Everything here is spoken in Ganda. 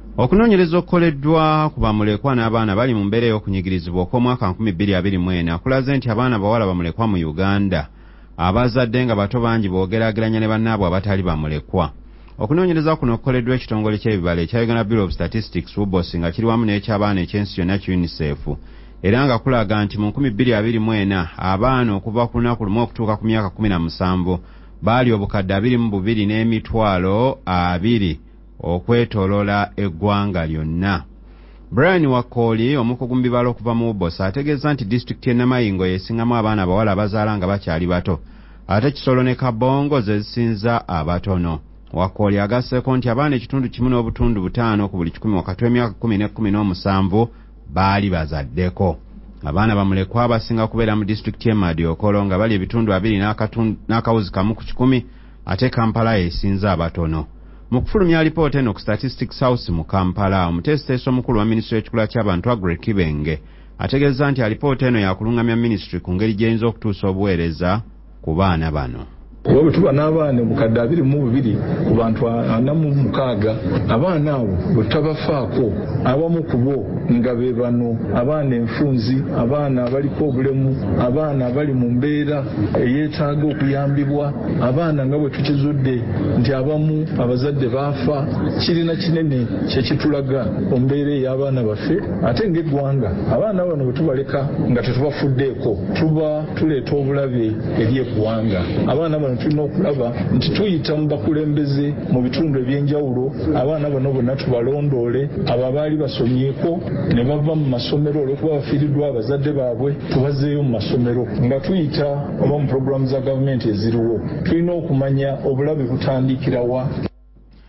Okunoonyereza okukoleddwa ku bamulekwa n'abaana bali mu mbeera y'okunyigirizibwa okw'omwaka 2024 kulaze nti abaana bawala bamulekwa mu Uganda abazadde nga bato bangi boogeraageranya ne bannaabwe abatali bamulekwa. Okunoonyereza kuno kukoleddwa ekitongole ky'ebibala ekya Uganda Bureau of Statistics UBOS nga kiri wamu n'eky'abaana eky'ensi yonna ki UNICEF era nga kulaga nti mu 2024 abaana okuva ku lunaku lumu okutuuka ku myaka 17 baali obukadde 22 n'emitwalo 20 okwetoolola eggwanga lyonna. Brian Wakoli omukugu mu bibala okuva mu UBOS ategeeza nti disitulikiti y'e Namayingo yeesingamu abaana abawala abazaala nga bakyali bato ate Kisolo ne Kabongo ze zisinza abatono. Wakoli agasseeko nti abaana ekitundu kimu n'obutundu 5 ku buli 100 wakati w'emyaka 10 ne 17 baali bazaddeko. Abaana bamulekwa abasinga kubeera mu disitulikiti y'e Madiokolo nga bali ebitundu 2 n'akawuzi kamu ku 100 ate Kampala yeesinza abatono. Mu kufulumya alipoota eno ku Statistics House mu Kampala, omuteesiteesi omukulu wa minisitule y'ekikula ky'abantu Aggrey Kibenge ategeeza nti alipoota eno yakulungamya minisitule ku ngeri gy'eyinza okutuusa obuweereza ku baana bano. Bwe tuba n'abaana mukadde 22 ku bantu 46 abaana abo bwe tabafaako abamu ku bo nga be bano abaana enfunzi, abaana abaliko obulemu, abaana abali mu mbeera eyeetaaga okuyambibwa, abaana nga bwe tukizudde nti abamu abazadde baafa. Kirina kinene kyekitulaga ombeera ey'abaana baffe ate ng'eggwanga abaana bano bwe tubaleka nga tetubafuddeeko tuba tuleeta obulabe eri eggwanga. Abaana bano tulina okulaba nti tuyita mu bakulembeze mu bitundu ebyenjawulo abaana bano bonna tubalondoole abo abaali basomyeko ne bava mu masomero olw'okuba bafiiriddwa abazadde baabwe tubazeeyo mu masomero nga tuyita oba mu pulogulaamu za gavumenti eziriwo tulina okumanya obulabe butandikira wa.